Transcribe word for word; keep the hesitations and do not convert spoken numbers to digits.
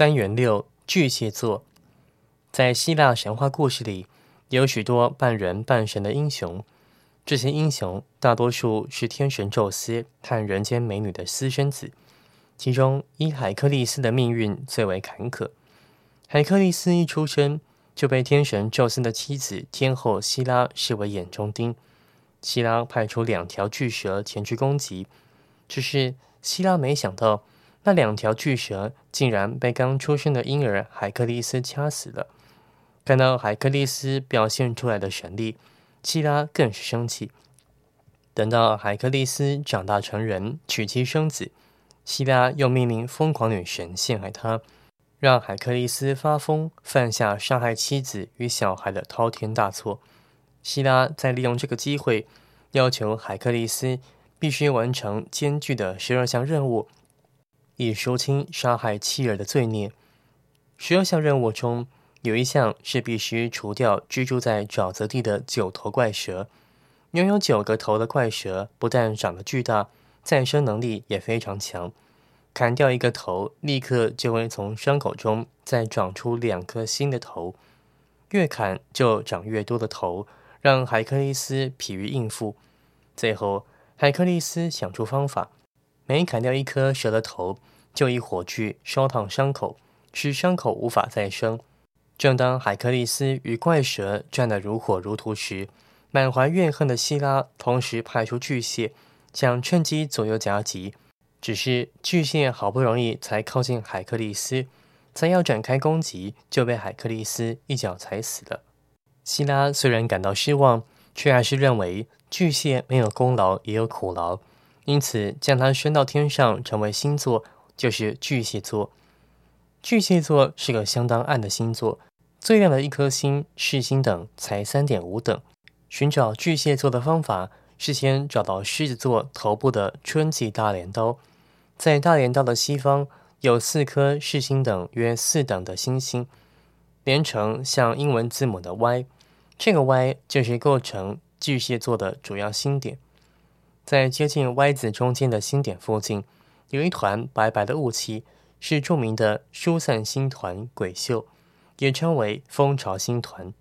单元六巨蟹座。在希腊神话故事里，有许多半人半神的英雄，这些英雄大多数是天神宙斯和人间美女的私生子，其中以海克力斯的命运最为坎坷。海克力斯一出生就被天神宙斯的妻子天后希拉视为眼中钉，希拉派出两条巨蛇前去攻击，只是希拉没想到那两条巨蛇竟然被刚出生的婴儿海克力斯掐死了。看到海克力斯表现出来的神力，希拉更是生气。等到海克力斯长大成人，娶妻生子，希拉又命令疯狂女神陷害他，让海克力斯发疯，犯下杀害妻子与小孩的滔天大错。希拉再利用这个机会，要求海克力斯必须完成艰巨的十二项任务，以赎清杀害妻儿的罪孽。十二项任务中，有一项是必须除掉居住在沼泽地的九头怪蛇。拥有九个头的怪蛇不但长得巨大，再生能力也非常强。砍掉一个头，立刻就会从伤口中再长出两颗新的头，越砍就长越多的头，让海克力斯疲于应付。最后，海克力斯想出方法，每砍掉一颗蛇的头，就以火炬烧烫伤口，使伤口无法再生。正当海克力斯与怪蛇战得如火如荼时，满怀怨恨的希拉同时派出巨蟹，想趁机左右夹击。只是巨蟹好不容易才靠近海克力斯，才要展开攻击，就被海克力斯一脚踩死了。希拉虽然感到失望，却还是认为巨蟹没有功劳也有苦劳，因此将它升到天上，成为星座，就是巨蟹座。巨蟹座是个相当暗的星座，最亮的一颗星世星等才 三点五等。寻找巨蟹座的方法是先找到狮子座头部的春季大镰刀，在大镰刀的西方有四颗世星等约四等的星星，连成像英文字母的 Y， 这个 Y 就是构成巨蟹座的主要星点。在接近 Y 字中间的星点附近，有一团白白的雾气，是著名的疏散星团鬼宿，也称为蜂巢星团。